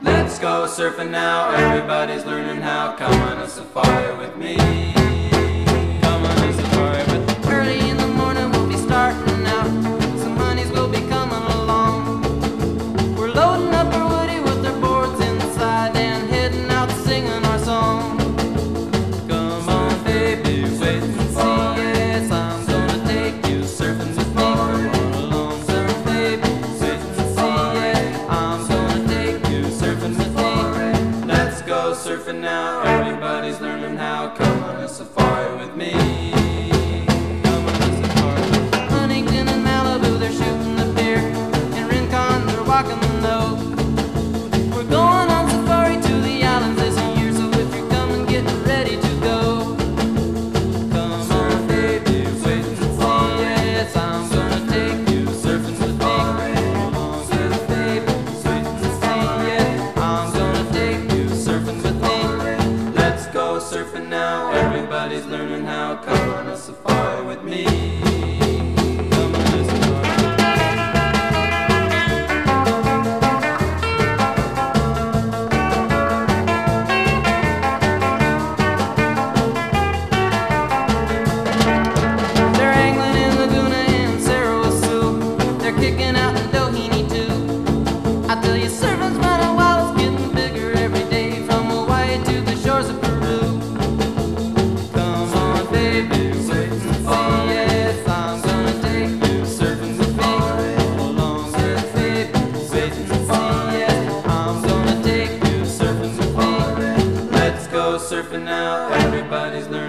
Let's go surfing now, everybody's learning how. Come on a safari with me. Come on a safari with me. Early in the morning we'll be starting out. Some honeys will be coming along. We're loading up our woody with our boards inside and heading out singing our song. Come on baby, wait and see. Yes, I'm gonna take you surfing with me. Come on along, surf baby, wait and see. Yeah, I'm gonna take you surfing with me. Let's go surfing now, everybody's learning how. Come on a safari with me. Come on a safari with me. Huntington and Malibu, they're shooting the pier. In Rincon, they're walking the nose. We're going on safari to the islands this year, so if you're coming, get ready to go. Come on, baby, wait and see. Yes, I'm gonna take you surfing with me. Come on, surf, baby, wait and see. Yeah, I'm gonna take you surfing with me. Let's go surfing now, everybody's learning how. Come on a safari with me. Come on a safari. They're angling in Laguna and Sarasoo. They're kicking out in Doheny too. I tell you, surfing's running wild, it's getting bigger every day, from Hawaii to the shores of Peru. Come on, baby, wait and see. Yes, I'm gonna take you surfing with me. Come along, surf, baby, wait and see. Yes, I'm gonna take you surfing with me. Let's go surfing now, everybody's learning